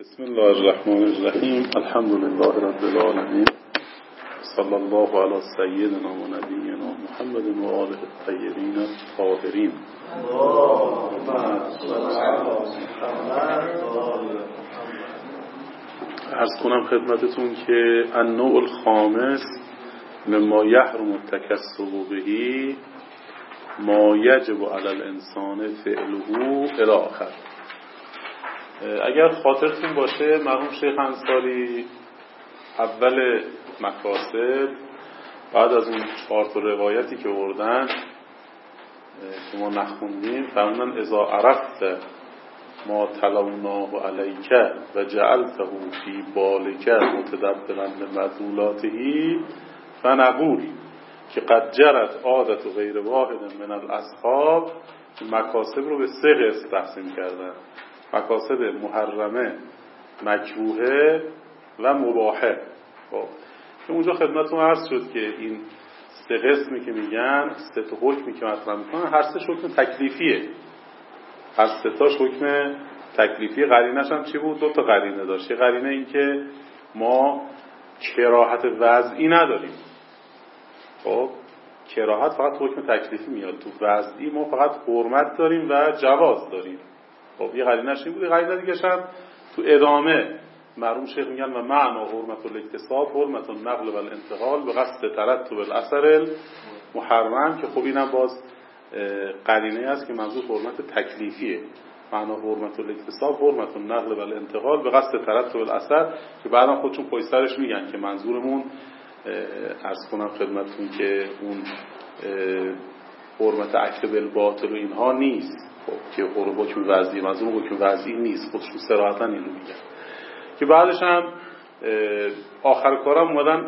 بسم الله الرحمن الرحیم. الحمد لله رب العالمین. صلی الله علی سیدنا و نبینا محمد و آله الطیبین الطاهرین. عرض کنم خدمتتون که النوع الخامس مما یحرم التکسب به ما یجب علی الانسان فعله الی آخر. اگر خاطرتون باشه مرحوم شیخ انصاری اول مکاسب بعد از اون 4 روایتی که آوردن که ما نخوندیم فرمودن اذا عرفت ما تلوناه علیک و جعلته فی بالک متدبرا لمذولاته فنقول که قد جرت عادت غیر واحد من الاصحاب. مکاسب رو به 3 قسم تقسیم کردن: مکاسب محرمه، مکروهه و مباحه. خب که اونجا خدمتتون عرض شد که این 3 قسمی که میگن، 3 حکمی که مطرح میکنن، هر 3 حکم تکلیفیه. هر 3 تاش حکم تکلیفی. قرینش هم چی بود؟ 2 تا قرینه داشت. یه قرینه این که ما کراهت وضعی نداریم. خب کراهت فقط حکم تکلیفی میاد. تو وضعی ما فقط حرمت داریم و جواز داریم. خب یه قرینش این بود. قرینه دیگه‌ش هم تو ادامه مرحوم شیخ میگن و معنا حرمت الاکتساب حرمت النقل و الانتقال به قصد ترتب الاثر المحرم، که خب اینم باز قرینه است که منظور حرمت تکلیفیه. معنا حرمت الاکتساب حرمت النقل و الانتقال به قصد ترتب الاثر، که بعدم خودشون پای سرش میگن که منظورمون عرض کنم خدمتتون که اون حرمت اکل بالباطل و اینها نیست. خب که حکم وضعی، منظور حکم وضعی نیست. خودشون صراحتاً اینو میگن. که بعدش هم آخر کارم اومدن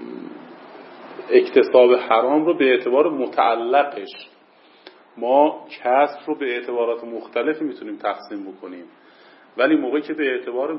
اکتساب حرام رو به اعتبار متعلقش، ما کسب رو به اعتبارات مختلفی میتونیم تقسیم بکنیم، ولی موقعی که به اعتبار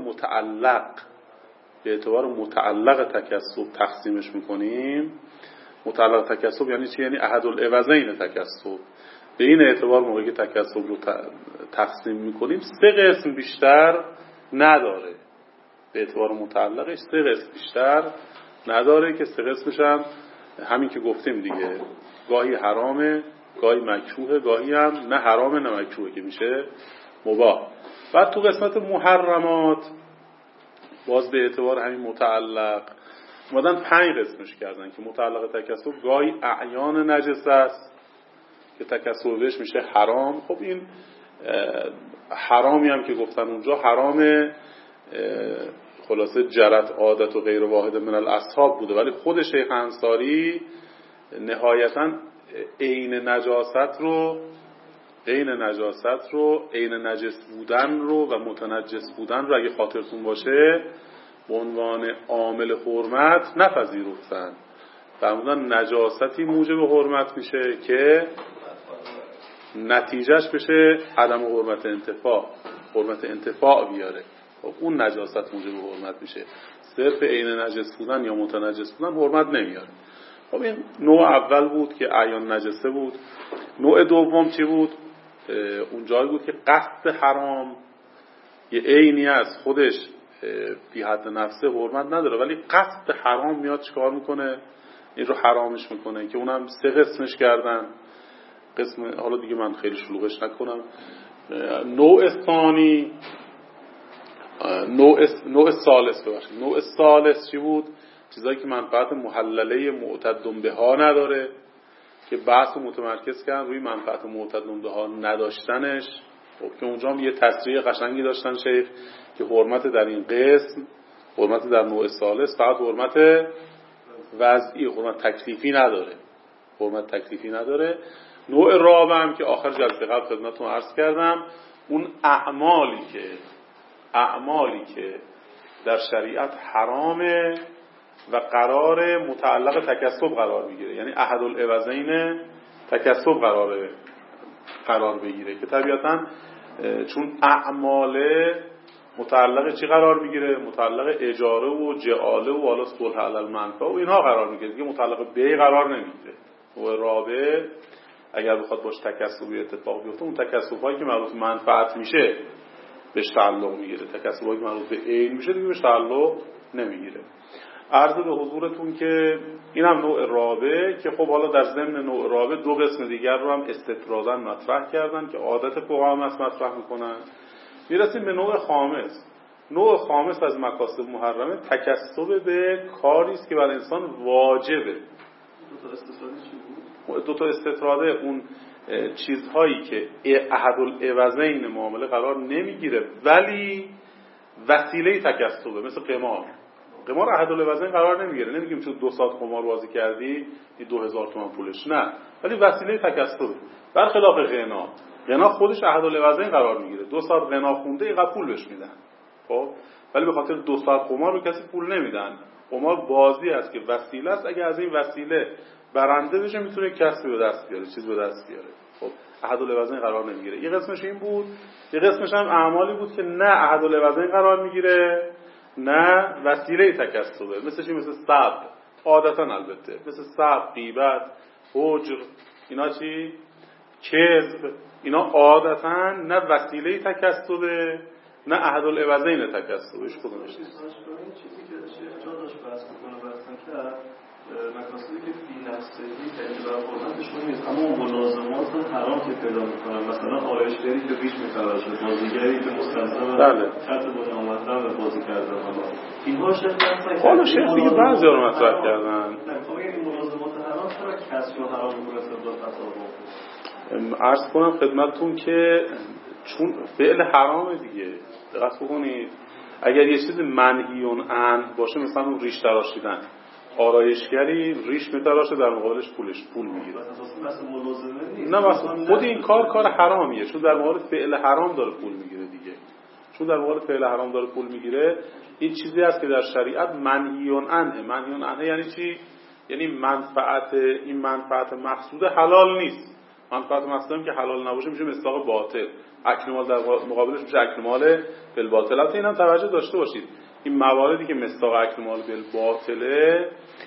متعلق تکسب تقسیمش میکنیم، متعلق تکسب یعنی چی؟ یعنی احد العوضین تکسب. به این اعتبار موقعی که تکسب رو تقسیم میکنیم 3 قسم بیشتر نداره. به اعتبار متعلقش 3 قسم بیشتر نداره که 3 قسمش هم همین که گفتیم دیگه، گاهی حرامه، گاهی مکروهه، گاهی هم نه حرامه نه مکروهه که میشه مباح. بعد تو قسمت محرمات باز به اعتبار همین متعلق اومدن 5 قسمش کردن که متعلق تکسب گاهی اعیان نجس است که تکسب بهش میشه حرام. خب این حرامی هم که گفتن اونجا حرام خلاصه جرت عادت و غیر واحد من الاصحاب بوده، ولی خود شیخ انصاری نهایتاً عین نجس بودن رو و متنجس بودن رو اگه خاطرتون باشه به عنوان عامل حرمت نپذیرفتن. فرمودن نجاستی موجب حرمت میشه که نتیجهش بشه عدم حرمت انتفاع بیاره. خب اون نجاست موجب حرمت میشه. صرف عین نجس بودن یا متنجس بودن حرمت نمیاره. خب این نوع اول بود که اعیان نجسه بود. نوع دوم چی بود؟ اون جایی بود که قصد حرام یه عینی از خودش فی حد نفسه حرمت نداره، ولی قصد حرام میاد چیکار میکنه؟ این رو حرامش میکنه، که اونم 3 قسمش کردن. قسم حالا دیگه من خیلی شلوغش نکنم. نوع ثانی، نوع ثالث چی بود؟ چیزایی که منفعت محلله معتد بها نداره، که بحث متمرکز کردن روی منفعت معتد بها نداشتنش. خب که اونجا هم یه تصریح قشنگی داشتن شیخ که حرمت در این قسم، حرمت در نوع ثالث فقط حرمت وضعی، حرمت تکلیفی نداره. نوع رابع هم که آخر جلسه قبل خدمتتون عرض کردم، اون اعمالی که در شریعت حرامه و قرار متعلق تکسب قرار بگیره، یعنی احد العوضین تکسب قرار بگیره، که طبیعتاً چون اعمال متعلق چی قرار میگیره؟ متعلق اجاره و جعاله و حالا صلح علی المنفعه و اینها قرار میگیره، دیگه متعلق بیع قرار نمیگیره. و رابع اگر بخواد باش تکسبی اتفاق بیفته، اون تکسب‌هایی که مربوط منفعت میشه بهش تعلق میگیره. تکسبایی که مربوط به عین میشه دیگه بهش تعلق نمیگیره. عرض به حضورتون که اینم نوع رابع که خب حالا در ضمن نوع رابع دو قسم دیگر رو هم استطرادا مطرح کردن که عادت فقها هم مطرح میکنن. میرسیم به نوع خامس. نوع خامس از مکاسب محرمه تکسب به کاری است که بر انسان واجبه. دو تا استطراده اون چیزهایی که احدالعوضین معامله قرار نمیگیره ولی وسیله تکسبه، مثل قمار احدالعوضین قرار نمیگیره. نمیگیم چون 2 ساعت قمار بازی کردی 2000 تومان پولش، نه، ولی وسیله تکسبه. برخلاف غنا خودش احدالعوضین قرار میگیره. 2 ساعت غنا خونده اینقدر پول بهش میدن، خب، ولی به خاطر 2 ساعت قمار رو کسی پول نمیدن. قمار بازی است که وسیله است، اگه از این وسیله برنده بشه میتونه کسبی به دست بیاره، چیز به دست بیاره. خب احدالعوضین قرار نمیگیره. یه قسمش این بود، یه قسمش هم اعمالی بود که نه احدالعوضین قرار میگیره نه وسیله تکسبه. مثل صبر، عادتا البته، مثل صبر، غیبت، هجر، اینا چی؟ کذب، اینا عادتا نه وسیله تکسبه نه احدالعوضین تکسبش. کدومش نیست؟ این چیزی که شیخ جا داشت بحث میکنه کرد مکاسبی که فی نفسهی دلیل بر حرمتشون نیست، اما اون ملازمات حرام که پیدا میکنن، مثلا آرایشگری که ریش میتراشه، بازیگری که مستلزم خط بنی آمدن و بازی کردن، اینها شیخ دیگه بعضی ها رو مطرح کردن. این ملازمات حرام چرا کسب رو حرام میکنه استدلال تصاوب؟ عرض کنم خدمتتون که چون فعل حرامه دیگه. دقت بکنید، اگر یه چیز منهی عنه باشه، مثلا اون ریش تراشیدن، آرایشگری ریش میتراشه در مقابلش پول میگیره، نه مثلا خود این کار حرامیه، چون در مقابل فعل حرام داره پول میگیره دیگه. چون در مقابل فعل حرام داره پول میگیره، این چیزی است که در شریعت منهی عنه. منهی عنه یعنی چی؟ یعنی این منفعت مقصود حلال نیست. منفعت مقصود که حلال نباشه میشه مصداق باطل. اکل در مقابلش میشه اکل مال بالباطل. البته اینم توجه داشته باشید، این مواردی که مصداق اکل مال بالباطله،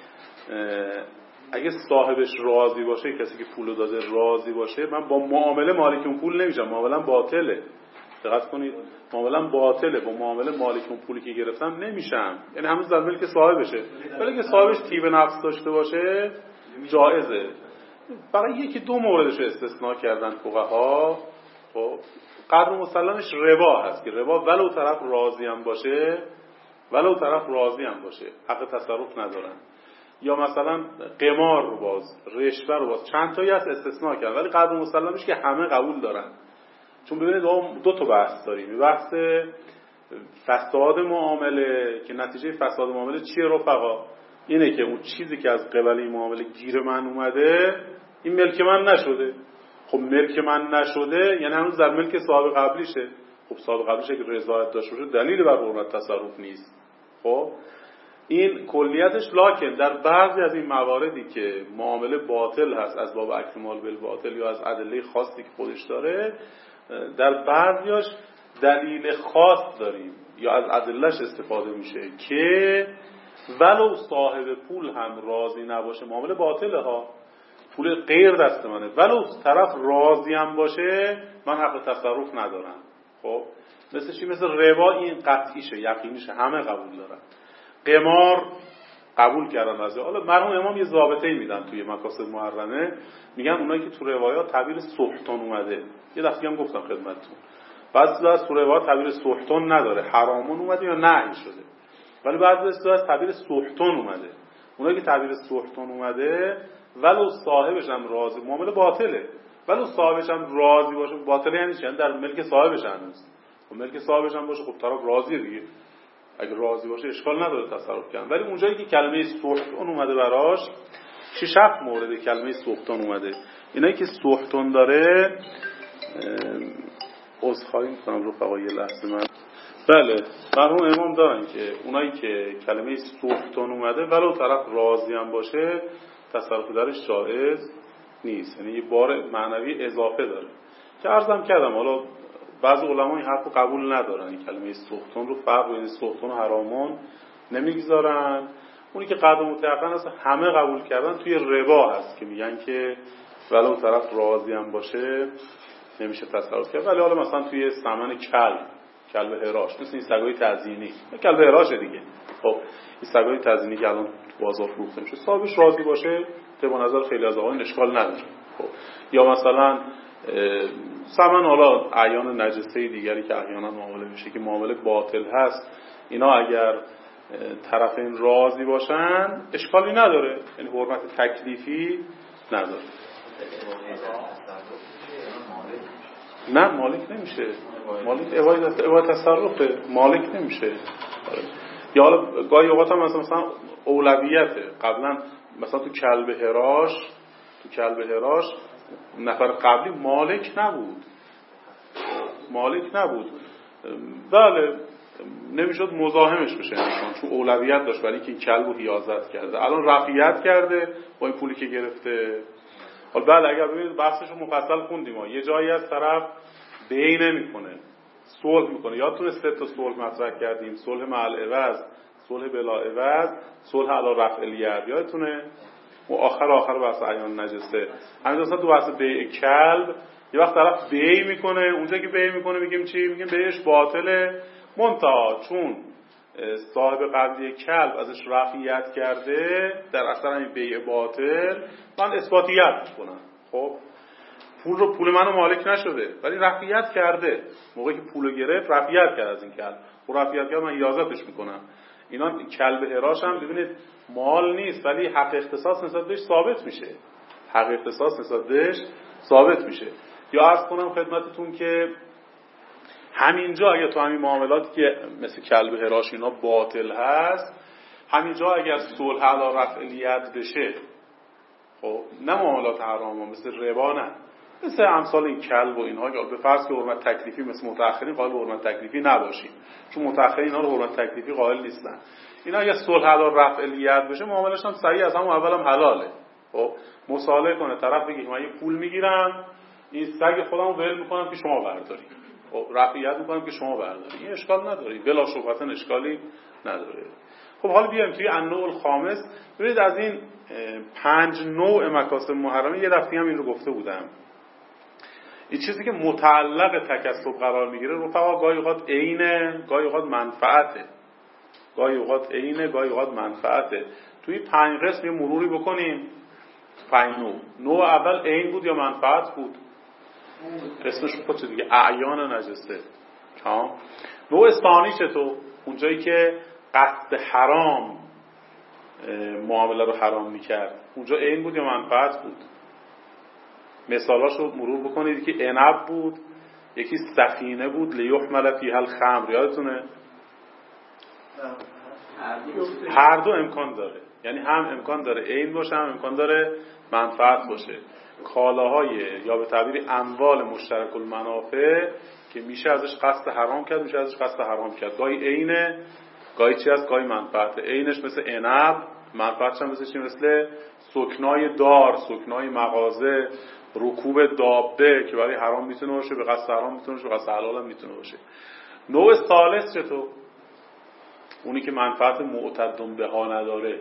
اگه صاحبش راضی باشه، کسی که پولو داده راضی باشه، من با معامله مالک اون پول نمیشم، معامله باطله. دقت کنید، معامله باطله، با معامله مالک اون پولی که گرفتم نمیشم، یعنی هنوز در ملک صاحبشه. ولی اگه صاحبش طیب نفس داشته باشه جایزه. فقط یکی دو موردش رو استثناء کردن فقها. خب قدر مسلمش ربا هست که ربا ولو طرف راضی هم باشه حق تصرف ندارن. یا مثلا قمار رو باز، رشوه رو باز، چند تایی هست استثناء کردن، ولی قدر مسلمش که همه قبول دارن. چون ببینید دو تا بحث داریم. بحث فساد معامله که نتیجه فساد معامله چیه رفقا؟ اینه که اون چیزی که از قبل این معامله گیر من اومده این ملک من نشده. خب ملک من نشده یعنی هنوز در ملک صاحب قبلیشه. خب صاحب قبلیشه که رضایت داشته باشه دلیل بر حرمت تصرف نیست. خب این کلیتش. لکن در بعضی از این مواردی که معامله باطل هست از باب اکل مال بالباطل یا از ادله خاصی که خودش داره، در بعضیاش دلیل خاص داریم یا از ادلهش استفاده میشه که ولو صاحب پول هم راضی نباشه، معامله باطله ها، پول غیر دست منه، ولو طرف راضی هم باشه من حق تصرف ندارم. خب مثل چی؟ مثل ربا این قطعیشه، یقینیشه، همه قبول دارن. قمار قبول کردن از حالا مرحوم امام یه ضابطه‌ای میدن توی مکاسب محرمه، میگن اونایی که تو روایات تعبیر سحتون اومده، یه دفعه هم گفتم خدمتتون، بعضی از تو روایات تعبیر سحتون نداره، حرامون اومده یا نهی شده، ولی بعضی از تعبیر سحتون اومده. اونایی که تعبیر سحتون اومده ولو صاحبش هم راضی، معامله باطله، ولو صاحبش هم راضی باشه، باطله یعنی چی؟ در ملک صاحبش هنوز. و ملک صاحبش هم باشه خب طرف راضیه دیگه، اگه راضی باشه اشکال نداره تصرف کردن. ولی اونجایی که کلمه سحتون اومده براش، 6-7 مورد کلمه سحتون اومده. اینایی که سحتون داره، عذرخواهی می‌کنم رفقا یه لحظه من. بله مرحوم امام دارن که اونایی که کلمه سحتون اومده ولو طرف راضی هم باشه تصرف درش جایز نیست، یعنی یه بار معنوی اضافه داره که عرضم کردم. حالا بعضی علما این حرفو قبول ندارن، این کلمه سحتون رو فرق بین سحتون و حرامون نمیگذارن. اونی که قدر متيقن است همه قبول کردن توی ربا هست که میگن که ولو طرف راضی هم باشه نمیشه تصرف کرد. ولی حالا مثلا توی ثمن کل کلب هراش، مثل این سگای تزیینی، کلب هراشه دیگه. خب این سگای تزیینی که الان تو بازار فروخته میشه، صاحبش راضی باشه، طبق نظر خیلی از آقایان اشکال نداره. خب یا مثلا سمن، حالا اعیان نجسه دیگری که احیانا معامله میشه که معامله باطل هست، اینا اگر طرفین راضی باشن اشکالی نداره، یعنی حرمت تکلیفی نداره. نه مالک نمیشه، مالک عبادت تصرفه، مالک نمیشه. یا حالا گاهی اوقات هم مثلا اولویته. قبلا مثلا تو کلب هراش نفر قبلی مالک نبود. بله نمیشد مزاحمش بشه انسان، چون اولویت داشت، ولی که این کلب رو حیازت کرده، الان رفیعت کرده با این پولی که گرفته. حالا بله اگر ببینید بحثش رو مفصل خوندیم، یه جایی از طرف بی نمیکنه، صلح میکنه. یادتونه 3 تا صلح مطرح کردیم، صلح مع العوض، صلح بلا عوض، صلح علی رفع الید، یادتونه؟ و آخر بحث عیان نجسه. همین اصلا تو بحث بیع کلب یه وقت طرف بیع میکنه، اونجا که بیع میکنه میگیم چی؟ میگیم بیعش باطله، منتها چون صاحب قبلی کلب ازش رفعیت کرده، در اثر این بیع باطل من اثباتیت میکنم. خب پول منو مالک نشده ولی رفعیت کرده، موقعی که پولو گرفت رفعیت کرد از این کلب، و رفعیت کرد من اجازتش میکنم. اینا کلب هراش هم ببینید مال نیست ولی حق اختصاص نسبت بهش ثابت میشه. یا عرض کنم خدمتتون که همینجا اگه تو همین معاملاتی که مثل کلب هراش اینا باطل هست، همینجا اگر صلح علی رفع الید بشه، خب نه معاملات حرام مثل ربا، نه مثل امثال این کلب و اینها، به فرض که حرمت تکلیفی مثل متأخرین قائل به حرمت تکلیفی نباشیم، چون متأخرین اینا رو حرمت تکلیفی قائل نیستن. اینا اگه صلح علی رفع الید بشه معاملش هم صحیح، از همون اولم حلاله. خب مصالحه کنه طرف، بگه من یه پول میگیرم، این سگ خودمو ول میکنم که شما بردارید، خب رفعیت میکنم که شما بردارید، این اشکال نداره، بلا شبهه اشکالی نداره. خب حالا بیایم توی النوع الخامس. ببینید از این 5 نوع مکاسب محرمه یه دفعه هم این رو گفته بودم، این چیزی که متعلق تکسب قرار میگیره رفقا گاهی اوقات عینه، گاهی اوقات منفعته، گاهی اوقات منفعته. توی 5 قسم یه مروری بکنیم. 5 نوع اول عین بود یا منفعت بود؟ اسمش خودشه دیگه، اعیان نجسه. نوع ثانی چطور؟ اونجایی که قصد حرام معامله رو حرام میکرد، اونجا عین بود یا منفعت بود؟ مثالاشو مرور بکنید که عنب بود، یکی سفینه بود لیحمل فیها الخمر، یادتونه؟ هر دو امکان داره، یعنی هم امکان داره عین باشه، هم امکان داره منفعت باشه. کالاهای یا به تعبیر اموال مشترک المنافع که میشه ازش قصد حرام کرد، میشه ازش قصد حرام کرد، گاهی عینه، گاهی چی هست، گاهی منفعت. عینش مثل عنب، منفعتش هم مثل چی؟ مثل سکنای دار، سکنای مغازه، رکوب دابه که برای حرام میتونه باشه، به قصد حرام میتونه باشه، به قصد حلال هم میتونه باشه. نوع ثالث چطور؟ اونی که منفعت معتد بها نداره،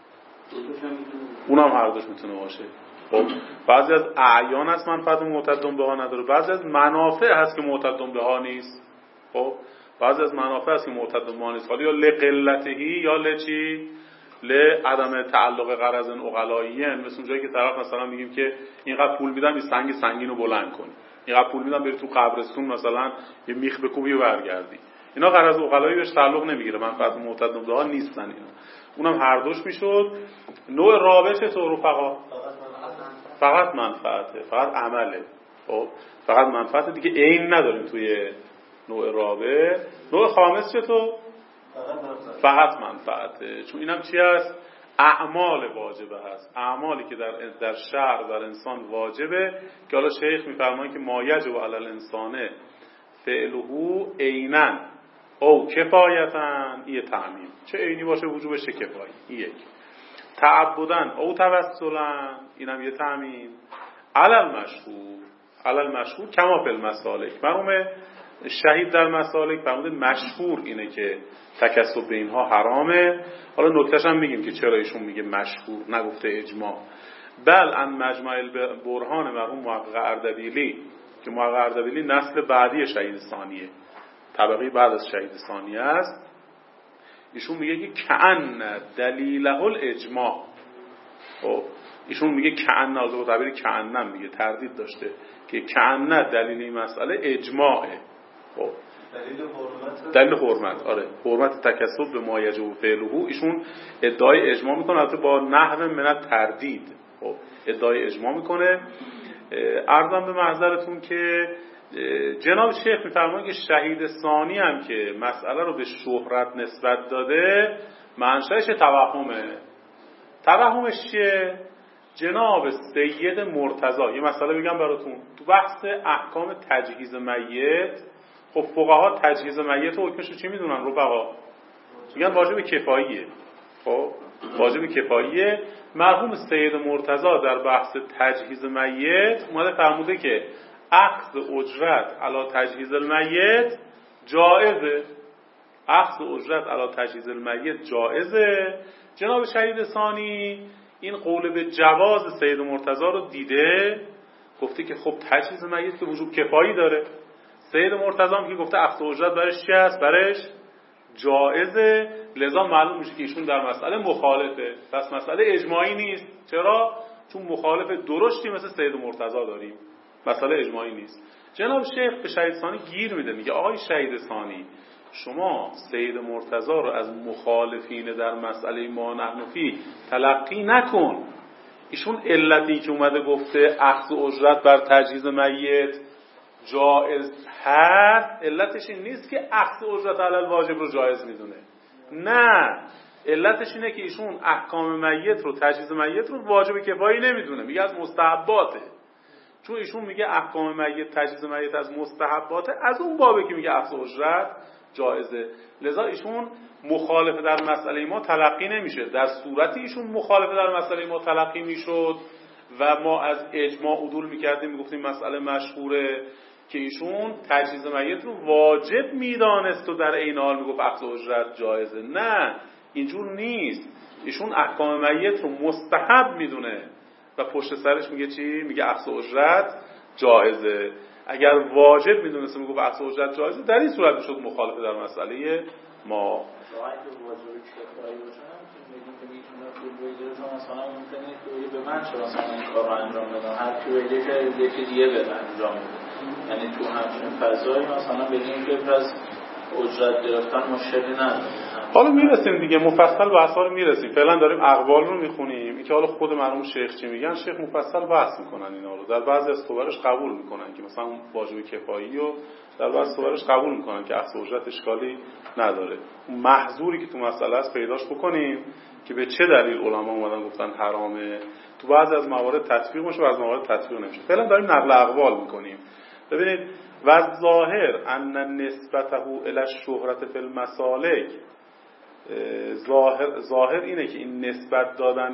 اونم هر دوش میتونه باشه. خب بعضی از اعیان هست منفعت معتد بها نداره، بعضی از منافع هست که معتد بها نیست. خب بعضی از منافع هست که معتد بها نیست، حالا یا لقلتهی یا لچی لعدم تعلق غرض عقلایین. مثل اونجایی که طرف مثلا میگیم که اینقدر پول میدم این سنگینو بلند کنی، اینقدر پول میدم بری تو قبرستون مثلا یه میخ بکوبی و برگردی، اینا غرض عقلایی بهش تعلق نمیگیره، منفعت معتد بها نیستن اینا. اونم هر دوش میشد. نوع رابع چطور رفقا؟ فقط منفعته، فقط عمله. خب فقط منفعته دیگه، عین نداریم توی نوع رابع. نوع خامس چطور؟ فقط منفعته، چون اینم چی هست؟ اعمال واجبه هست، اعمالی که در شرع در انسان واجبه، که حالا شیخ میفرمایند که ما یجب علی الانسان فعله عینا او کفایتا، این تعمیم، چه عینی باشه وجوبش چه کفایی، این یک. تعبدن او توسلا، اینم یه تعمیم. علل مشهور کما فی المسالک، مرحوم شهید در مسالک فرموده مشهور اینه که تکسب به اینها حرامه. حالا نکتهش هم میگیم که چرا ایشون میگه مشهور نگفته اجماع. بل ان مجمع البرهان مرحوم محقق اردبیلی، که محقق اردبیلی نسل بعدی شهید ثانیه، طبقه بعد از شهید ثانی است. ایشون میگه که کأن دلیله الاجماع. خب ایشون میگه کأن، از با تعبیر کأن میگه تردید داشته که کأن دلیل این مسئله اجماعه. خب دلیل حرمت، آره، حرمت تکسب به ما یجب فعله. ایشون ادعای اجماع میکنه، البته با نحو من تردید. خب ادعای اجماع میکنه. عرضم به محضرتون که جناب شیخ میفرمایند که شهید ثانی هم که مسئله رو به شهرت نسبت داده منشأش توهمه. توهمش چیه؟ جناب سید مرتضی، یه مسئله بگم براتون، تو بحث احکام تجهیز میت، خب فقها تجهیز میت و حکمش رو چی میدونن؟ رفقا میگن واجب کفاییه. خب واجب کفاییه. مرحوم سید مرتضی در بحث تجهیز میت اومده فرموده که اخذ اجرت علی تجهیز المیت جائزه. اخذ اجرت علی تجهیز المیت جائزه. جناب شهید ثانی این قول به جواز سید مرتضی رو دیده، گفته که خب تجهیز میت که وجوب کفایی داره. سید مرتضی هم که گفته اخذ اجرت برش چی است؟ برش جائزه. لذا معلوم میشه که ایشون در مسئله مخالفه. پس مسئله اجماعی نیست. چرا؟ چون مخالف درشتی مثل سید مرتضی داریم، مسئله اجماعی نیست. جناب شیخ به شهید ثانی گیر میده، میگه آقای شهید ثانی، شما سید مرتضی رو از مخالفین در مسئله ما نحن فی تلقی نکن. ایشون علتی که اومده گفته اخذ اجرت بر تجهیز میت جائز هست، علتش این نیست که اخذ اجرت علی الواجب رو جایز میدونه. نه، علتش اینه که ایشون احکام میت رو، تجهیز میت رو واجب کفایی نمیدونه، میگه از مستحباته. چون ایشون میگه احکام میت، تجهیز میت از مستحباته، از اون بابه که میگه اخذ اجرت جایزه. لذا ایشون مخالفه در مسئله ما تلقی نمیشه. در صورتی ایشون مخالفه در مسئله ما تلقی میشد و ما از اجماع عدول میکردیم، میگفتیم مسئله مشهوره، که ایشون تجهیز میت رو واجب میدانست و در این حال میگفت اخذ اجرت جایزه. نه، اینجور نیست. ایشون احکام میت رو مستحب میدونه و پشت سرش میگه چی؟ میگه اخذ اجرت جایزه. اگر واجب میدونست میگفت اخذ اجرت جایزه، در این صورت میشد مخالفه در مسئله ما. مثلا ممکنه که به من چرا مثلا این کار رو انجام بدم، هر کی بگه که یکی دیگه به انجام بده. یعنی تو همچین فضایی مثلا بگیم که پس اجرت گرفتن مشکلی نداره. حالا میرسیم دیگه، مفصل بحثا رو میرسیم. فعلا داریم اقوال رو میخونیم. اینکه حالا خود مرحوم شیخ چی میگن، شیخ مفصل بحث میکنن اینا رو. در بعضی از صورش قبول میکنن که مثلا واجب کفایی، و در بعضی صورش قبول میکنن که اخذ اجرت اشکالی نداره. محظوری که تو مسئله است پیداش بکنیم که به چه دلیل علما اومدن گفتن حرامه. تو بعضی از موارد تطبیق میشه و از موارد تطبیق نمیشه. فعلا داریم نقل اقوال میکنیم. ببینید، و ظاهر ان نسبته الی الشهرت فی المسالک، ظاهر اینه که این نسبت دادن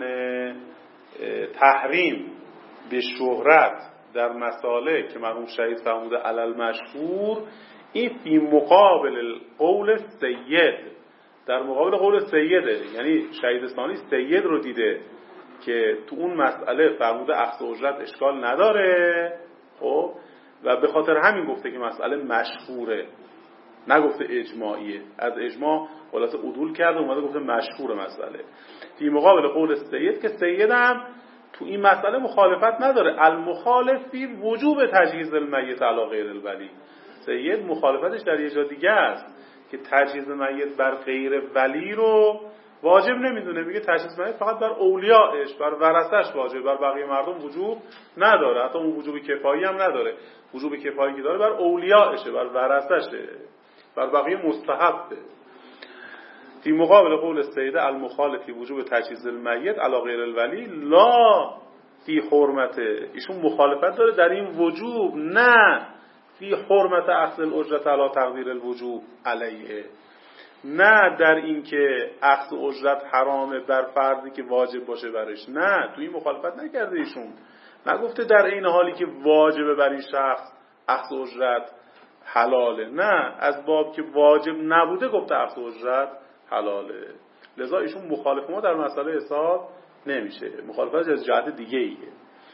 تحریم به شهرت در مسالک که مرحوم شهید فرموده علل مشهور، این فی مقابل قول سید، در مقابل قول سیده. یعنی شهید ثانی سید رو دیده که تو اون مسئله فرموده اخذ اجرت اشکال نداره، خب، و به خاطر همین گفته که مسئله مشهوره، نگفته اجماعیه. از اجماع خلاصه عدول کرده، اومده گفته مشهور مسئله. فی مقابل قول سید که سید هم تو این مسئله مخالفت نداره. المخالف فی وجوب تجهیز المیت علی غیر الولی. سید مخالفتش در یه جا دیگه است که تجهیز میت بر غیر ولی رو واجب نمیدونه. میگه تجهیز میت فقط بر اولیاءش، بر ورثش واجب، بر بقیه مردم وجوب نداره. حتی اون وجوب کفایی هم نداره. وجوب کفایی که داره بر اولیاءشه، بر ورثشه، بر بقیه مستحبه. فی مقابل قول السیده المخالف فی وجوب تجهیز المیت علی غیر الولی لا فی حرمته. ایشون مخالفت داره در این وجوب، نه فی حرمت اخذ الاجرت علی تقدیر الوجوب علیه، نه در این که اخذ اجرت حرامه بر فردی که واجب باشه برش. نه، تو این مخالفت نکرده ایشون. نگفته در این حالی که واجبه بر این شخص اخذ اجرت حلاله. نه، از باب که واجب نبوده گفته اخذ اجرت حلاله. لذا ایشون مخالف ما در مسئله حساب نمیشه. مخالفت از جهت دیگه ایه.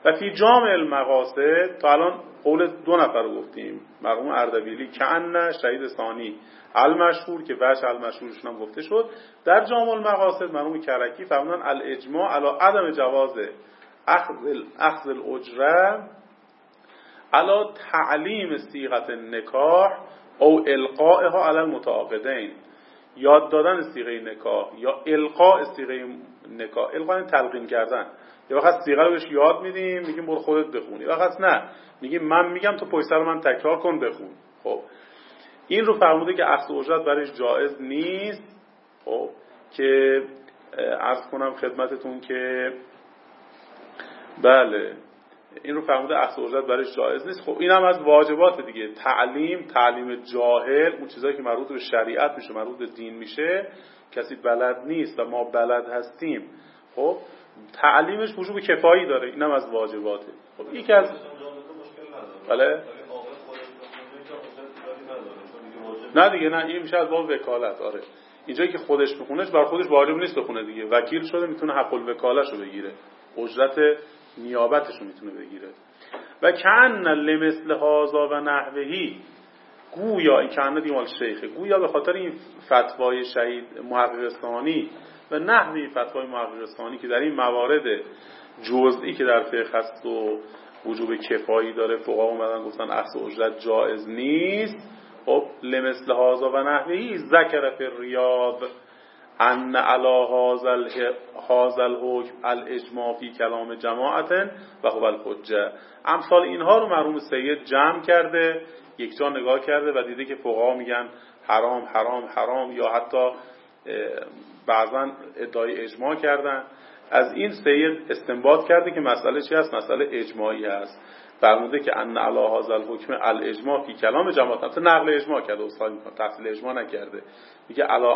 و فی جامع المقاصد، تا الان قول دو نفر رو گفتیم، مرحوم اردبیلی کأن شهید ثانی المشهور که وجه المشهورشون هم گفته شد. در جامع المقاصد مرحوم کرکی فرمودن الاجماع علی عدم جواز اخذ الاجره علی تعلیم صیغه النکاح او القائها علی المتعاقدین، یاد دادن صیغه نکاح یا القاء صیغه نکاح. القاء یعنی تلقین کردن. یه وقت صیغه رو بهش یاد میدیم، میگیم برو خودت بخون، یه وقت نه میگیم من میگم تو پشت سر من تکرار کن بخون. خب این رو فرموده که اخذ اجرت برایش جایز نیست. خب که عرض کنم خدمتتون که بله این رو فرموده اخذ اجرت برایش جایز نیست. خب این هم از واجبات دیگه. تعلیم جاهل، اون چیزایی که مربوط به شریعت میشه، مربوط به دین میشه، کسی بلد نیست و ما بلد هستیم، خب تعلیمش وجوب کفایی داره، اینم از واجباته. خب یکی از بله نه دیگه، نه این میشه از باب وکالت. آره اینجایی که خودش بخونهش بر خودش واجب نیست بخونه دیگه، وکیل شده میتونه حق الوکاله‌شو بگیره، اجرت نیابتش رو میتونه بگیره. و کأن لمثل هذا و نحوهی، گویا این کأن دیمال شیخه، گویا به خاطر این فتوای شهید محقق ثانی و نحوی فتوای محقق ثانی که در این موارد جزئی که در فقه هست و وجوب کفایی داره، فقها اومدن گفتن اخذ اجرت جایز نیست. خب لمثل هذا و نحوهی ذکر فی الریاض ان علی هذا الحکم الاجماع فی کلام جماعت و هو الحجه. امثال اینها رو مرحوم سید جمع کرده، یک جا نگاه کرده و دیده که فقها میگن حرام حرام حرام، یا حتی بعضا ادعای اجماع کردن. از این سید استنباط کرده که مسئله چی هست؟ مسئله اجماعی هست. فرموده که ان علی هذا الحکم الاجماع فی کلام جماعت، البته نقل اجماع کرده، استاد تفصیل اجماع نکرده، میگه علی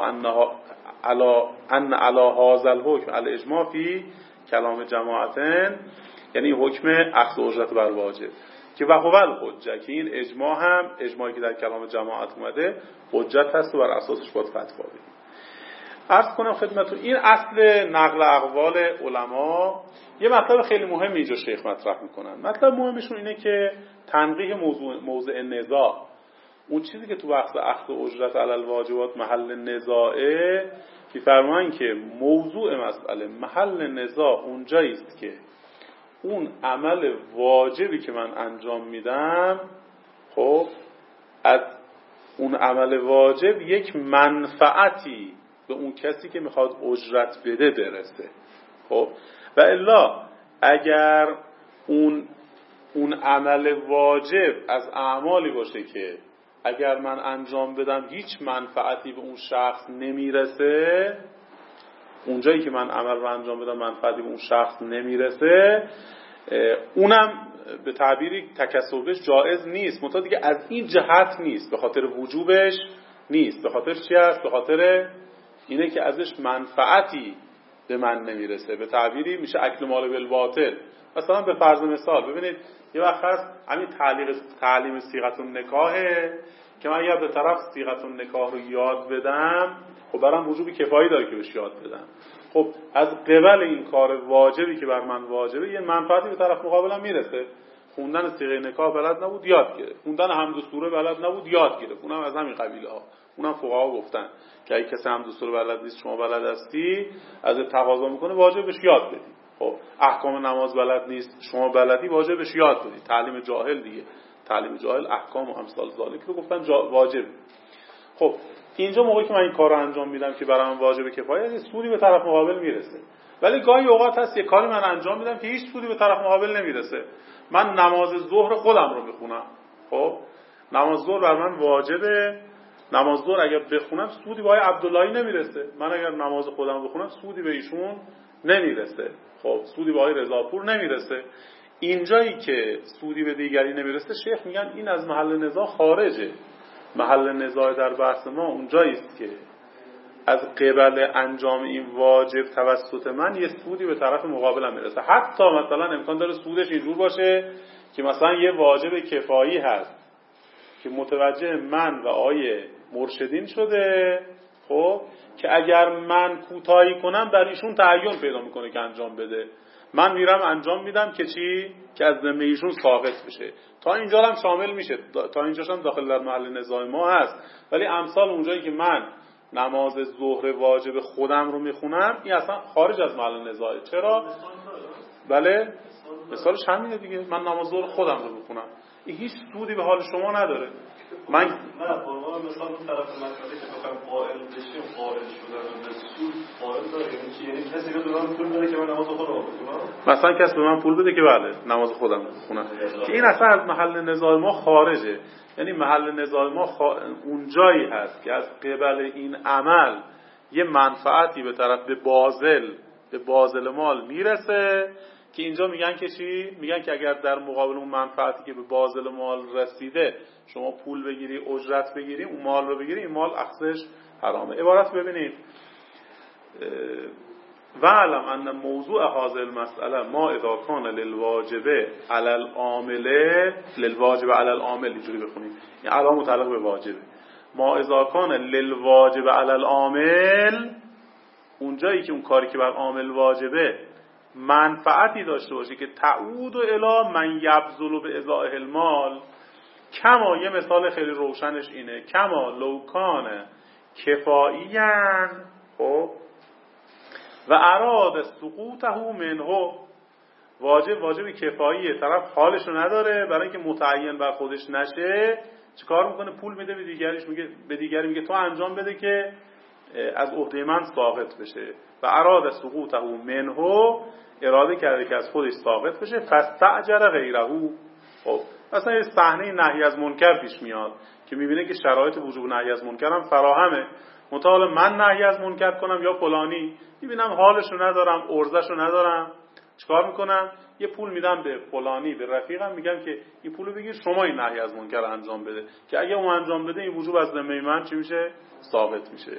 ان علی هذا الحکم الاجماع فی کلام جماعت، یعنی حکم اخذ اجرت بر واجب که و هو الحجه، که این اجماع هم اجماعی که در کلام جماعت اومده حجت هست و بر اساسش باید فتوا بدیم. عرض کنم خدمتتون این اصل نقل اقوال علما. یه مطلب خیلی مهم اینجا شیخ مطرح میکنن. مطلب مهمشون اینه که تنقیح موضع نزاع، اون چیزی که تو بحث اخذ اجرت علی الواجبات محل نزاعه، که فرماین که موضوع مسئله محل نزاع اونجایی است که اون عمل واجبی که من انجام میدم، خب از اون عمل واجب یک منفعتی به اون کسی که میخواد اجرت بده برسه. خب و الا اگر اون عمل واجب از اعمالی باشه که اگر من انجام بدم هیچ منفعتی به اون شخص نمیرسه، اونجایی که من عمل رو انجام بدم منفعتی به اون شخص نمیرسه، اونم به تعبیری تکسبش جایز نیست. منتها دیگه از این جهت نیست، به خاطر وجوبش نیست. به خاطر چی است؟ به خاطر اینه که ازش منفعتی به من نمیرسه. به تعبیری میشه اکل مال بالباطل. مثلا به فرض مثال ببینید یه وقت هست همین تعلیم صیغه النکاحه که من یا به طرف صیغه النکاح رو یاد بدم، خب برام وجوب کفایی داره که بهش یاد بدم. خب از قبل این کار واجبی که بر من واجبه یه منفعتی به طرف مقابلم میرسه. خوندن صیغه نکاح بلد نبود یاد گرفت، خوندن حمد و سوره بلد نبود یاد گرفت، اونم از همین قبیله ها. اونم فقها گفتن که اگه کسی حمد و سوره بلد نیست شما بلد هستی، از تقاضا میکنه واجب بهش یاد بدی. خب احکام نماز بلد نیست شما بلدی، واجب بهش یاد بدی. تعلیم جاهل دیگه، تعلیم جاهل احکام و امثال ذالک رو گفتن واجب. خب اینجا موقعی که من این کار رو انجام میدم که برام واجب کفایه، سودی به طرف مقابل میرسه. ولی گاهی اوقات هست یه کاری من انجام میدم که هیچ سودی به طرف مقابل نمیرسه. من نماز ظهر خودم رو میخونم، خب نماز ظهر بر من واجبه، نماز ظهر اگر بخونم سودی به آقای عبداللهی نمیرسه، من اگر نماز خودم بخونم سودی به ایشون نمیرسه، خب سودی به آقای رضاپور نمیرسه. اینجایی که سودی به دیگری نمیرسه شیخ میگن این از محل نزاع خارجه. محل نزاع در بحث ما اونجایی است که از قبل انجام این واجب توسط من یه سودی به طرف مقابلم میرسه. حتی مثلا امکان داره سودش اینجور باشه که مثلا یه واجب کفایی هست که متوجه من و آقای مرشدین شده، خب که اگر من کوتاهی کنم در ایشون تعین پیدا میکنه که انجام بده. من میرم انجام میدم که چی؟ که از ذمه ایشون ساقط بشه. تا اینجا هم شامل میشه، تا اینجاش هم داخل در محل نزاع ما هست. ولی امثال اونجایی که من نماز ظهر واجب خودم رو میخونم، این اصلا خارج از محل نزاعه. چرا؟ بله مثالش همینه دیگه، من نماز ظهر خودم رو میخونم، این هیچ سودی به حال شما نداره. من نه قربان مثلا اون طرف مسئله که بخوام قائل بشیم، قائل شدن به سود قائل داره، یعنی کسی که به من پول بده که من نماز خودم بخونم، مثلا کسی به من پول بده که بله نماز خودم بخونم، که این اصلا از محل نزاع ما خارجه. یعنی محل نزاع ما اونجایی هست که از قبل این عمل یه منفعتی به طرف به بازل مال میرسه، که اینجا میگن که چی؟ میگن که اگر در مقابل اون منفعتی که به بازل مال رسیده شما پول بگیری، اجرت بگیری، اون مال رو بگیری، این مال اخذش حرامه. عبارت ببینید: وعلم ان موضوع هذه المسئله ما اذا كان للواجب على العامل، للواجب على العامل اینجوری بخونید، این علامه متعلق به واجبه. ما اذا كان للواجب على العامل، اونجایی که اون کاری که بر عامل واجبه منفعتی داشته باشه که تعود و الی من یبذل به ازاء المال، کما، یه مثال خیلی روشنش اینه، کما لو کان کفاییان، خب، و اراد سقوطه منه، واجب کفاییه، طرف حالشو نداره، برای اینکه متعین بر خودش نشه چیکار میکنه؟ پول میده به دیگری میگه تو انجام بده که از عهده من ساقط بشه. و اراد سقوطه منه، اراده کرده که از خودش ساقط بشه. فاستأجر غیره. خب مثلا یه صحنه نهی از منکر پیش میاد که میبینه که شرایط وجوب نهی از منکر هم فراهمه، متعال من نهی از منکر کنم یا فلانی، میبینم حالشو ندارم، ارزشو ندارم، چیکار میکنم؟ یه پول میدم به فلانی، به رفیقم، میگم که این پولو بگیر شما این نهی از منکر انجام بده، که اگه اون انجام بده این وجوب از ذمه من چی میشه؟ ثابت میشه.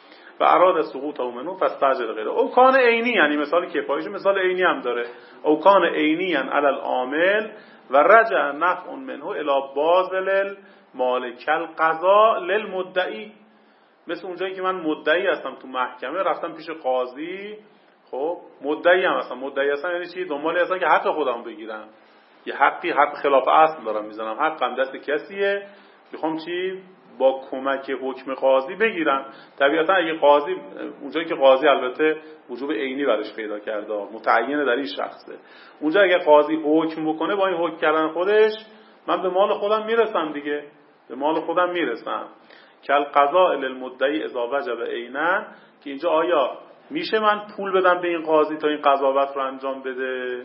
و اراد سقوط منه فاستأجر غیره. او کان عینی، یعنی مثال کفاییش مثال عینی هم داره. او کان عینی علی العامل و رجع نفع منه الی باذل مالک القضاء للمدعی. مثل اونجایی که من مدعی هستم تو محکمه، رفتم پیش قاضی، خب مدعی هم هستم. مدعی هستم یعنی چی؟ دنبالی هستم که حق خودم بگیرم، یه حق خلاف اصل دارم میزنم، حقم دست کسیه، میخوام چی؟ با کمک حکم قاضی بگیرم. طبیعتا اگه قاضی، اونجایی که قاضی البته وجوب عینی برش پیدا کرده، متعین در این شخصه، اونجا اگه قاضی حکم بکنه، با این حکم کردن خودش من به مال خودم میرسم دیگه، به مال خودم میرسم. کل قضاء للمدعی اذا وجب عینا، که اینجا آیا میشه من پول بدم به این قاضی تا این قضاوت رو انجام بده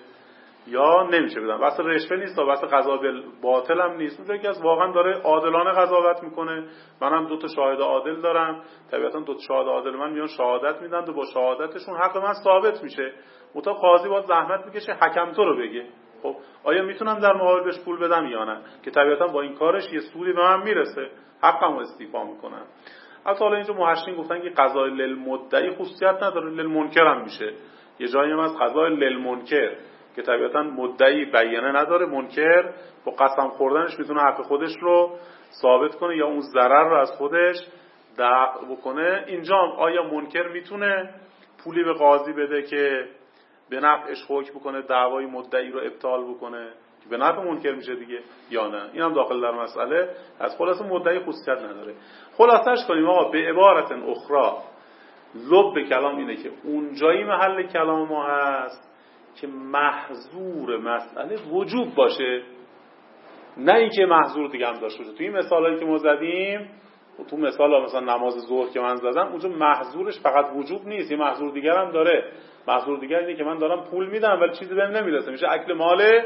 یا نمیشه بدم؟ واسه رشوه نیست، واسه قضا باطل هم نیست، اونجایی که از واقعا داره عادلانه قضاوت میکنه. منم 2 تا شاهد عادل دارم، طبیعتا 2 تا شاهد عادل من میان شهادت میدن و با شهادتشون حق من ثابت میشه. متا قاضی باید زحمت میکشه حکم تو رو بگه، خب آیا میتونم در مقابلش پول بدم یا نه؟ که طبیعتا با این کارش یه سودی به من میرسه، حقمو استیفا میکنم. البته حالا اینجا محشرین گفتن که قضای للمدعی خصوصیت نداره، للمنکر هم میشه. یه جایی هم از قضای للمنکر که طبیعتا مدعی بیانه نداره، منکر با قسم خوردنش میتونه حق خودش رو ثابت کنه یا اون ضرر رو از خودش دفع بکنه. اینجا آیا منکر میتونه پولی به قاضی بده که به نفعش حکم بکنه، دعوای مدعی رو ابطال بکنه که به نفع منکر میشه دیگه، یا نه؟ این هم داخل در مسئله از خلاصه مدعی خصوصیت نداره. خلاصش کنیم آقا به عبارت اخرى، لب کلام اینه که اونجایی محل کلام ما هست که محظور مسئله وجوب باشه، نه اینکه محظور دیگه هم داشته باشه. توی این مثالایی که ما زدیم، تو مثال مثلا نماز ظهر که من زدم، اونجا محظورش فقط وجوب نیست، یه محظور دیگر هم داره. محظور دیگر اینه که من دارم پول میدم ولی چیزی بهم نمیرسه، میشه اکل مال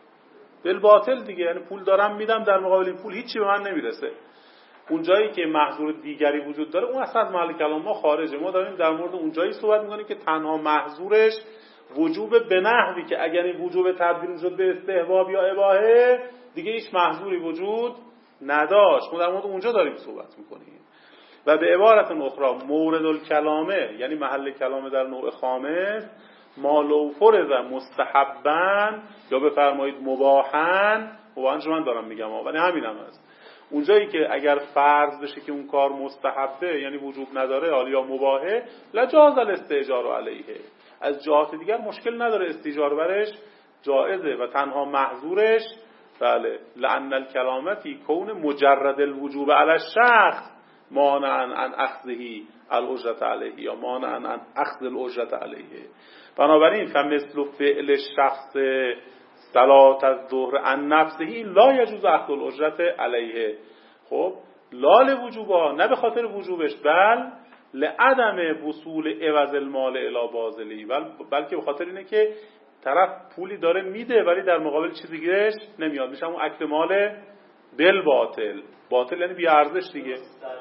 بالباطل دیگه، یعنی پول دارم میدم در مقابل این پول هیچی به من نمیرسه. اونجایی که محظور دیگری وجود داره اون اصلا از محل کلام ما خارجه. ما داریم در مورد اونجایی صحبت میکنیم که تنها محظورش وجوب به نحوی که اگر این وجوب تبدیل شد به استحباب یا اباحه دیگه هیچ محظوری وجود نداشت. ما در مورد اونجا داریم صحبت میکنیم. و به عبارت اخرى مورد الکلامه، یعنی محل کلامه در نوع خامس، ما لو فرض مستحباً یا بفرمایید مباحاً، من دارم میگم ولی همینم هست. اونجایی که اگر فرض بشه که اون کار مستحبه، یعنی وجوب نداره، حالا یا مباحه، لجاز الاستئجار علیه، از جهات دیگر مشکل نداره، استیجار برش جائزه و تنها محظورش بله لأن الکلامتی کون مجرد الوجوب علی الشخص مانعا عن اخذه الاجرت علیه یا مانعا عن اخذ الاجرت علیه. بنابراین فمثل فعل شخص صلات الظهر عن نفسه لا یجوز اخذ الاجرت علیه. خب لا لوجوبا، نه به خاطر وجوبش، بل لعدم وصول عوض المال الی باذلی، بلکه به خاطر اینه که طرف پولی داره میده ولی در مقابل چیزی دیگهش نمیاد، میشه اون اکل مال بل باطل. باطل یعنی بی ارزش دیگه.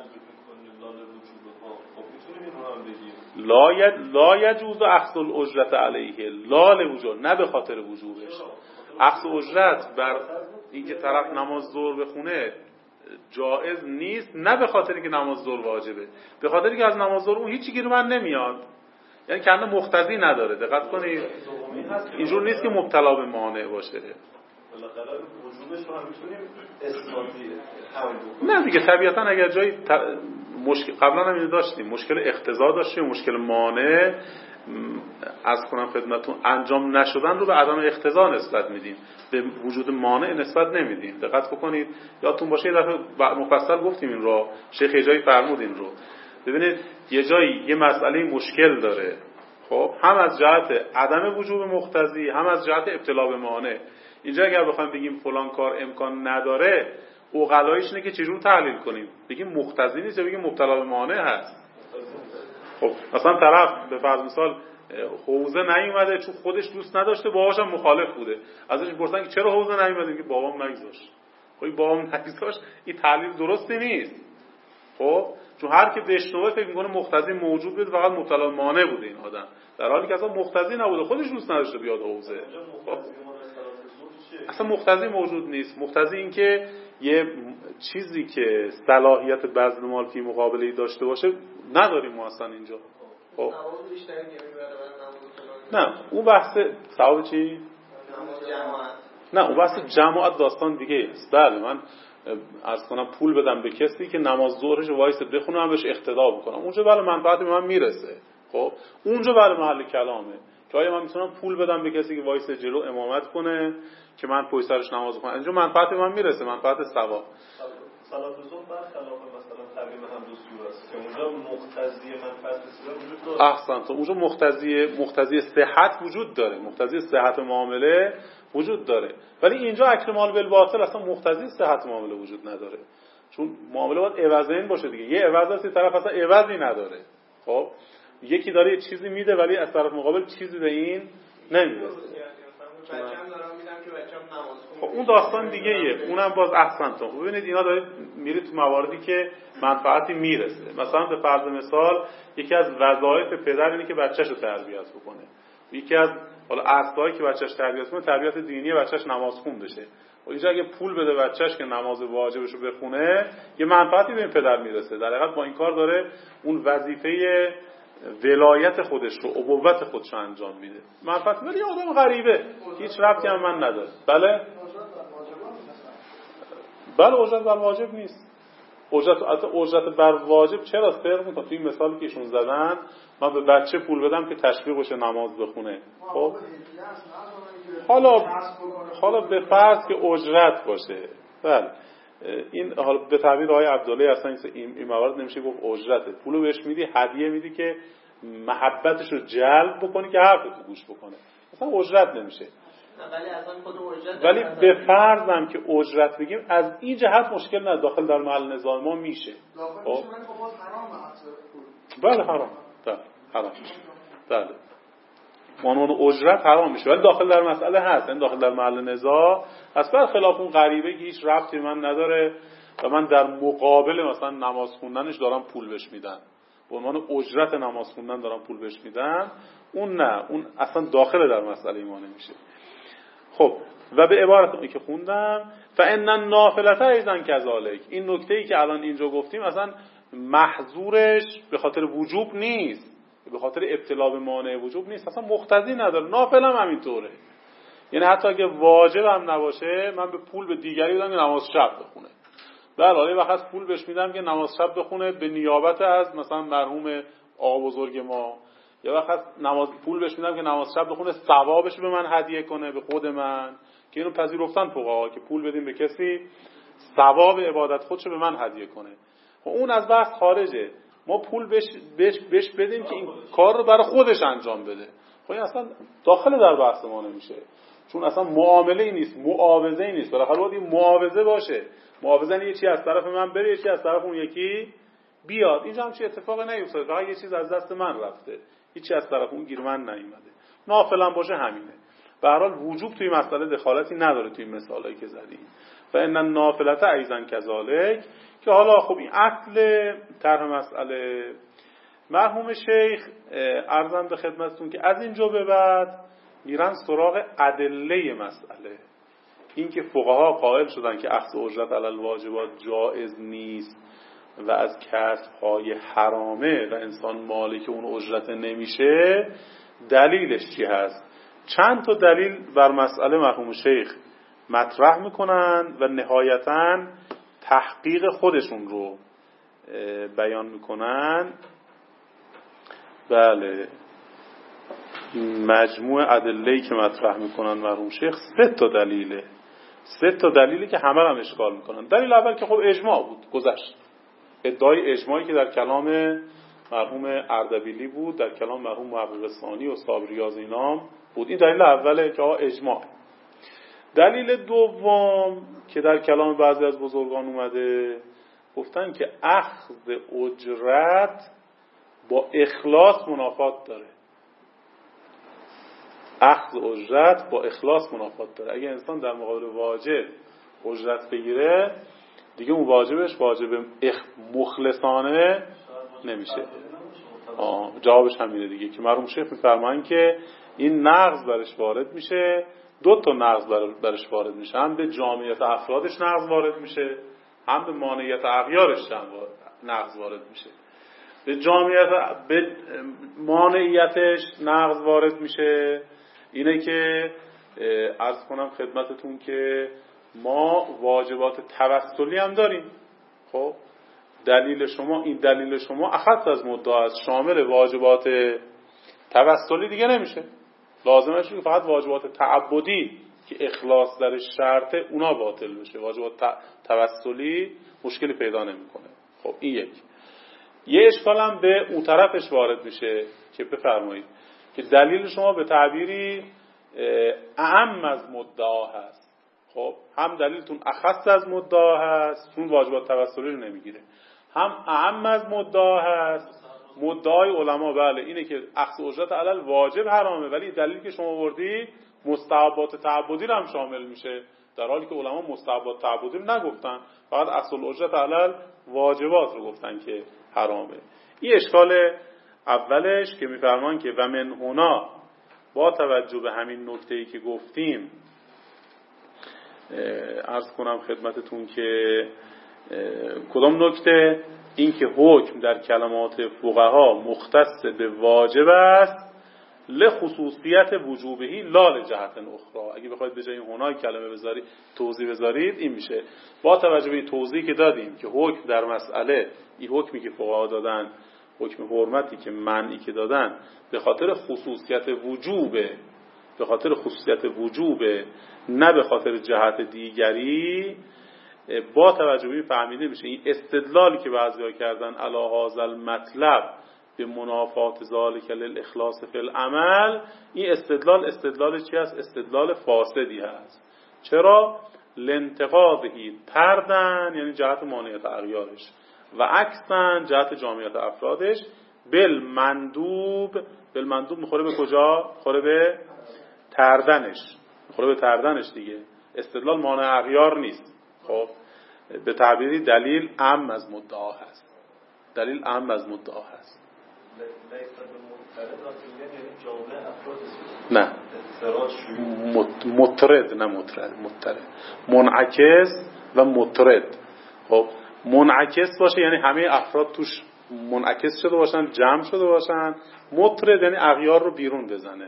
لا یجوز اخذ الاجرت علیه لا لوجوب، نه به خاطر وجوبش. اخذ اجرت بر اینکه طرف نماز ظهر بخونه جائز نیست، نه به خاطر اینکه نماز ظهر واجبه، به خاطر اینکه از نماز ظهر اون هیچی گیر من نمیاد، یعنی کنه مقتضی نداره. دقت کنید اینجور نیست که مبتلا به مانع باشه. بالاخره وجودش رو هم میتونیم اثباتی نه دیگه طبیعتا اگر جایی مشکل قبلا هم اینو داشتیم، مشکل اقتضا داشتیم، مشکل مانع از کنم خدمتتون انجام نشدن رو به عدم اقتضا نسبت میدیم، به وجود مانع نسبت نمیدیم. دقت بکنید یادتون باشه یه دفعه مفصل گفتیم این رو، شیخ یه جایی فرمود این رو. ببینید یه جایی یه مسئله مشکل داره، خب هم از جهت عدم وجوب مقتضی هم از جهت ابتلا به مانع. اینجا اگر بخوایم بگیم فلان کار امکان نداره، اوغلایش اینه که چجور تحلیل کنیم، بگیم مقتضی نیست یا بگیم مبتلا به مانع هست. خب مثلا طرف به فرض مثال حوزه نیومده چون خودش دوست نداشته، باباش هم مخالف بوده، ازش پرسیدن که چرا حوزه نیومده، که بابام نگذاشت. خب بابام نگذاشت این تحلیل درستی نیست. خب چون هر کی بشنوه فکر میکنه مقتضی موجود بود، فقط مبتلا به مانع بوده این آدم، در حالی که اصلا مقتضی نبوده، خودش دوست نداشته بیاد حوزه. خب اصلا مقتضی موجود نیست. مقتضی این که یه چیزی که صلاحیت بذل مال فی مقابله داشته باشه نداریم ما اصلا اینجا. خب نه اون بحث ثواب چی؟ نه اون بحث جماعت داستان دیگه است. بله من عرض کنم پول بدم به کسی که نماز ظهرش وایسه بخونه من بهش اقتدا بکنم، اونجا بله منفعت به من میرسه. خب اونجا بله محل کلامه که آیا من میتونم پول بدم به کسی که وایسه جلو امامت کنه که من پشت سرش نماز بخونم، اینجا منفعت به من میرسه، منفعت ثواب. صلات ظهر برخلاف مثلا تقریبا هم دو سوره است که اونجا مقتضی منفعت بسیار وجود داره. احسنت، اونجا مقتضی صحت وجود داره، مقتضی صحت معامله وجود داره، ولی اینجا اکل مال بالباطل اصلا مقتضی صحت معامله وجود نداره، چون معامله باید عوضین باشه دیگه. یه عوض هست، طرف اصلا عوضی نداره. خب یکی داره یه چیزی میده ولی از طرف مقابل چیزی به این نمیرسه. خب اون داستان دیگه ایه، اونم باز احسنتون. ببینید اینا دارید میرید تو مواردی که منفعتی میرسه. مثلا به فرض مثال یکی از وظایف پدر اینه که بچه‌شو تربیت بکنه، یکی از حالا اصلایی که بچه‌ش تربیت کنه تربیت دینی بچه‌ش نماز خون بشه. و اینجا اگه پول بده بچه‌ش که نماز واجبشو بخونه یه منفعتی به این پدر میرسه، در حقیقت با این کار داره اون وظیفه ولایت خودش رو، ابوت خودش رو انجام میده. منفعت ولی آدم غریبه هیچ ربطی هم من نداره. بله اجرت بر واجب نیست. اجرت بر واجب چرا فرق میکنه؟ توی این مثالی که ایشون زدن من به بچه پول بدم که تشویق بشه نماز بخونه، خب حالا به فرض که اجرت باشه، بله این حالا به تعبیر آقای عبدالله اصلا این موارد نمیشه گفت اجرته، پولو بهش میدی، هدیه میدی که محبتش رو جلب بکنی که حرفتو گوش بکنه، اصلا اجرت نمیشه. ولی به فرضم که اجرت بگیم از این جهت مشکل نداره، داخل در محل نظام ما میشه. خب بله حرام، حرام میشه. بله قانون اجرت حرام میشه، ولی داخل در مسئله هست، این داخل در محل نزاع اصلا خلاف اون غریبه که هیچ ربطی من نداره و من در مقابل مثلا نماز خوندنش دارم پول بهش میدم، به عنوان اجرت نماز خوندن دارم پول بهش میدم، اون نه، اون اصلا داخل در مسئله ما نمیشه. خب و به عبارت اون که خوندم فان النافله ایضا کذالک، این نکته‌ای که الان اینجا گفتیم اصلا محظورش به خاطر وجوب نیست، به خاطر ابتلا به مانع وجوب نیست، اصلا مقتضی نداره. نافله هم همینطوره، یعنی حتی اگه واجب هم نباشه من به پول به دیگری بدم که نماز شب بخونه، بله حالا وقت پول بهش میدم که نماز شب بخونه به نیابت از مثلا مرحوم آقا بزرگ ما یا وقت نماز پول بهش میدم که نماز شب بخونه ثوابش به من هدیه کنه، به خود من، که اینو پذیرفتن فقها که پول بدیم به کسی ثواب عبادت خودشو به من هدیه کنه. خب اون از بحث خارجه. ما پول بهش بدیم که این کار رو برای خودش انجام بده. خب این اصلا داخل در بحث ما نمیشه، چون اصلا معامله ای نیست، معاوضه ای نیست. بالاخره باید این معاوضه باشه. معاوضه یه چیزی از طرف من بره، یه چیزی از طرف اون یکی بیاد. اینجا هم چه اتفاقی نیفتاده، فقط یه چیز از دست من رفته، هیچی از طرف اون گیر من نیومده. نافلا باشه همینه. به هر حال وجوب توی مسئله دخالتی نداره توی مثالایی که زدیم. و ان النافلة ایضا کذالک، که حالا خب این اصل طرح مسئله. مرحوم شیخ عرضم به خدمتتون که از اینجا به بعد میرن سراغ ادله مسئله. این که فقها قائل شدن که اخذ اجرت علی الواجبات جایز نیست و از کسب‌های حرامه و انسان مالک اون اجرت نمیشه، دلیلش چی هست؟ چند تا دلیل بر مسئله مرحوم شیخ مطرح میکنن و نهایتاً تحقیق خودشون رو بیان میکنن. بله، مجموع ادله‌ای که مطرح میکنن مرحوم شیخ 3 تا دلیله. 3 تا دلیلی که همه هم اشکال میکنن. دلیل اول که خب اجماع بود، گذشت. ادعای اجماعی که در کلام مرحوم اردبیلی بود، در کلام مرحوم محقق ثانی و صابری یازینام بود. این دلیل اوله که اجماع. دلیل دوم که در کلام بعضی از بزرگان اومده، گفتن که اخذ اجرت با اخلاص منافات داره. اخذ اجرت با اخلاص منافات داره. اگه انسان در مقابل واجب اجرت بگیره، دیگه اون واجبش واجب مخلصانه نمیشه. جوابش همینه دیگه، که مرحوم شیخ میفرمایند که این نقض برش وارد میشه. 2 تا نقض برش وارد میشه، هم به جامعیت افرادش نقض وارد میشه، هم به مانعیت اغیارش نقض وارد میشه. به مانعیتش نقض وارد میشه اینه که عرض کنم خدمتتون که ما واجبات توسلی هم داریم. خب این دلیل شما اخذ از مدعا است، شامل واجبات توسلی دیگه نمیشه. لازمش اینه فقط واجبات تعبدی که اخلاص درش شرطه اونا باطل بشه. واجبات توسلی مشکلی پیدا نمیکنه. خب این یه اشکال هم به اون طرفش وارد میشه که بفرمایید که دلیل شما به تعبیری اعم از مدعا هست. خب هم دلیلتون اخص از مدعا هست، چون واجبات توسلی رو نمیگیره، هم اعم از مدعا هست. مدعای علما بله اینه که اخذ اجرت علی واجب حرامه، ولی دلیلی که شما آوردی مستحبات تعبدی رو هم شامل میشه، در حالی که علما مستحبات تعبدی رو نگفتن، فقط اصل اجرت علی واجبات رو گفتن که حرامه. این اشکال اولش که میفرمان که و من هنا، با توجه به همین نکته‌ای که گفتیم، عرض کنم خدمتتون که کدام نکته؟ این که حکم در کلمات فقها مختص به واجب است لخصوصیت وجوبهی لا لجهت اخرى. اگه بخواید به جای هنا کلمه بذارید، توضیح بذارید، این میشه با توجه به توضیحی که دادیم که حکم در مسئله، این حکمی که فقها دادن، حکم حرمتی که منعی که دادن، به خاطر خصوصیت وجوبه، نه به خاطر جهت دیگری. با توجه به این فهمیده میشه این استدلالی که بعضیا کردن علی هذا المطلب به منافات ذالک للاخلاص فی العمل، این استدلال چی هست؟ استدلال فاسدی هست. چرا؟ لانتقاضی طردن، یعنی جهت مانعیت اغیارش، و عکسن جهت جامعیت افرادش. بالمندوب میخوره به کجا؟ میخوره به طردنش دیگه. استدلال مانع اغیار نیست. خب به تعبیری دلیل اعم از مدعا هست. نه مطرد، نه مطرد، منعکس و مطرد. خب منعکس باشه یعنی همه افراد توش منعکس شده باشن، جمع شده باشن. مطرد یعنی اغیار رو بیرون بزنه.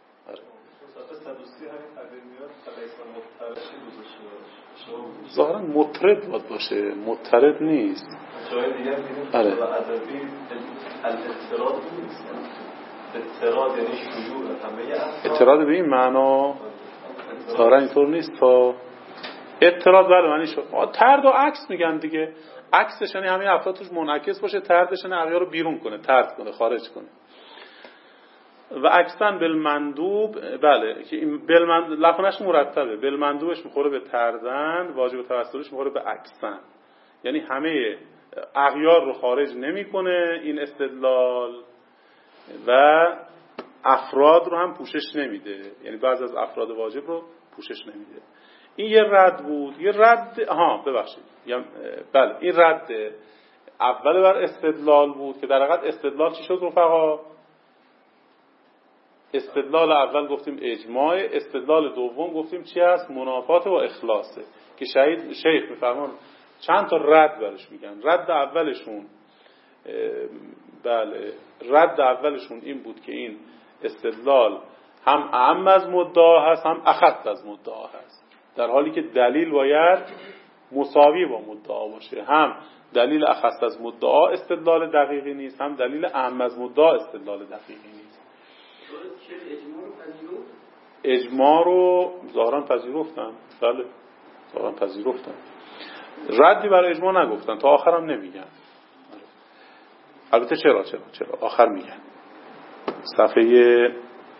ظاهرا مطرد باید باشه، مطرد نیست. جای دیگه می‌بینیم آره. ادبی الاضطراد نیست. اعتراض یعنی شیوع همه اعتراض به این معنا داره اینطور نیست تا اعتراض بله معنی شد طرد و عکس میگن دیگه. عکسش یعنی همین افراد توش منعکس باشه، طردش یعنی اغیار رو بیرون کنه، طرد کنه، خارج کنه. و عکسن بالمندوب بله که این لفظش مرتبه، بالمندوبش میخوره به طردن، واجب توسلش میخوره به عکسن، یعنی همه اغیار رو خارج نمیکنه این استدلال و افراد رو هم پوشش نمیده، یعنی بعضی از افراد واجب رو پوشش نمیده. این یه رد بود. یه رد ببخشید بله این رد اول بر استدلال بود که در حقیقت استدلال چی شد رفقا؟ استدلال اول گفتیم اجماع، استدلال دوم گفتیم چی هست؟ منافات و اخلاصه که شیخ میفرمان چند تا رد برش میگن. رد اولشون این بود که این استدلال هم اعم از مدعا هست هم اخص از مدعا هست، در حالی که دلیل باید مساوی با مدعا باشه. هم دلیل اخص از مدعا استدلال دقیقی نیست، هم دلیل اعم از مدعا استدلال دقیقی نیست. اجماع رو ظاهرا پذیرفتن. بله ظاهرا پذیرفتن، ردی برای اجماع نگفتن، تا آخرم نمیگن. البته چرا آخر میگن. صفحه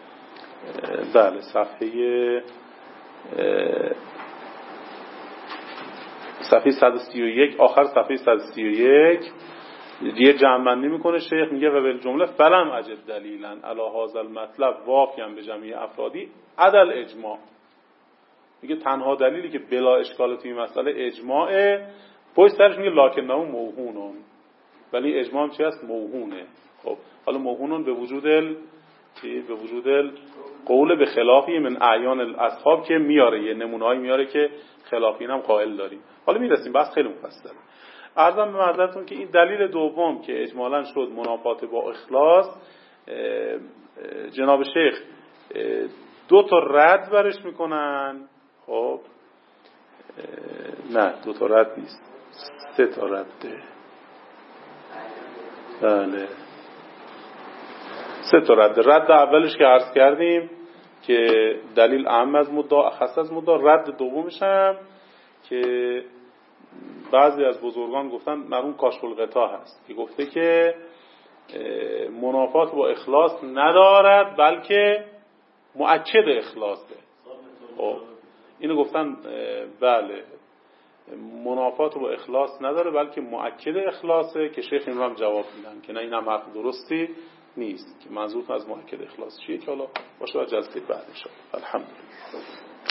131 آخر صفحه 131 یه جمع‌بندی میکنه شیخ، میگه و بالجمله فلم اجد دلیلا علی هذا المطلب واقعا به جمعی افرادی عدل اجماع. میگه تنها دلیلی که بلا اشکال توی مسئله اجماعه، پشت سرش میگه لکنه موهونون، ولی اجماع هم چی هست؟ موهونه. خب حالا موهونون به وجود قول به خلافی من اعیان الاصحاب که میاره، یه نمونه‌ای میاره که خلافین هم قائل داریم. حالا میرسیم، بس خیلی مفصله. عرضم به معذرتون که این دلیل دوم که اجمالاً شد منافات با اخلاص، جناب شیخ 2 تا رد برش میکنن. خب نه 2 تا رد نیست، 3 تا رده. بله 3 تا رد. رد اولش که عرض کردیم که دلیل اعم از مدعا اخص از مدعا. رد دومش هم که بعضی از بزرگان گفتن مرحوم کاشف الغطا هست که گفته که منافات با اخلاص ندارد بلکه مؤکد اخلاصه. اینو گفتن بله منافات با اخلاص نداره بلکه مؤکد اخلاصه، که شیخ این رو هم جواب میدن که نه این هم حرف درستی نیست، که منظور از مؤکد اخلاص چیه که حالا باشه و جلسه بعد ان شاء الله. الحمدلله.